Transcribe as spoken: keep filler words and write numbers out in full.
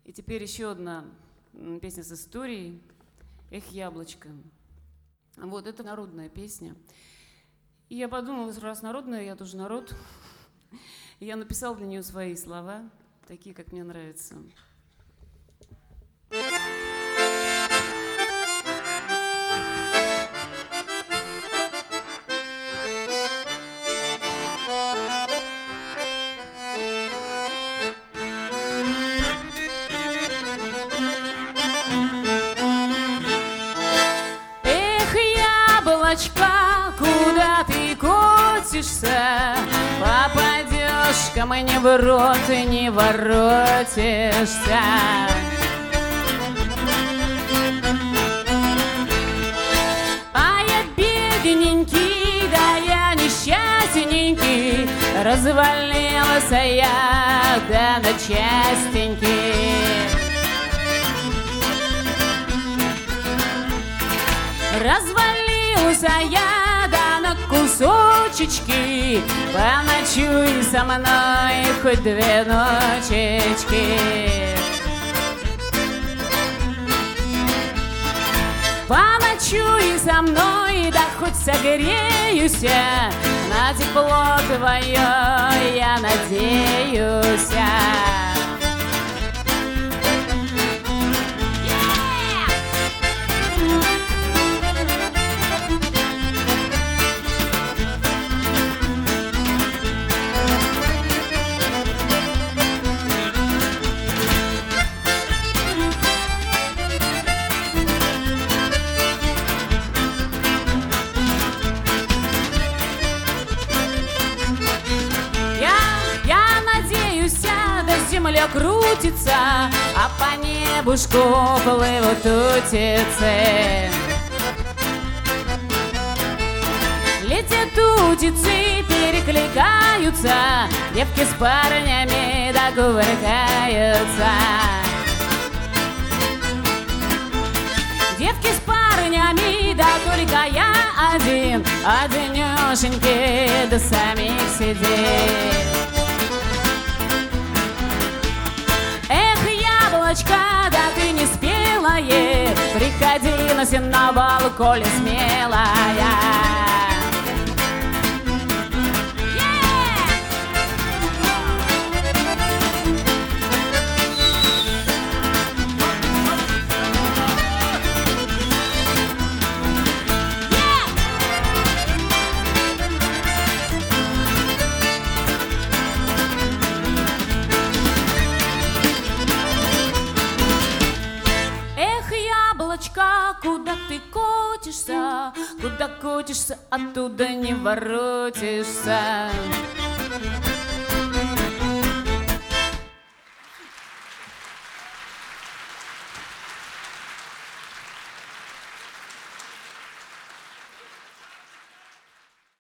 И теперь еще одна песня с историей «Эх, яблочко». Вот, это народная песня. И я подумала, раз народная, я тоже народ. И я написала для нее свои слова, такие, как мне нравятся. Яблочко, куда ты катишься? Попадешь ко мне в рот и не воротишься. А я бедненький, да я несчастненький, развалился я, да на частенький. Развалился я, да на кусочечки, поночуй со мной хоть две ночечки. Поночуй со мной, да хоть согреюсь, на тепло твое я надеюсь. Земля крутится, а по небушку плывут утицы. Летят утицы, перекликаются, девки с парнями докувыркаются. Девки с парнями, да только я один, одинешенький, до самих сидит. Да ты не спелая, приходи на сеновал, коли смелая. Куда ты катишься, куда катишься, оттуда не воротишься.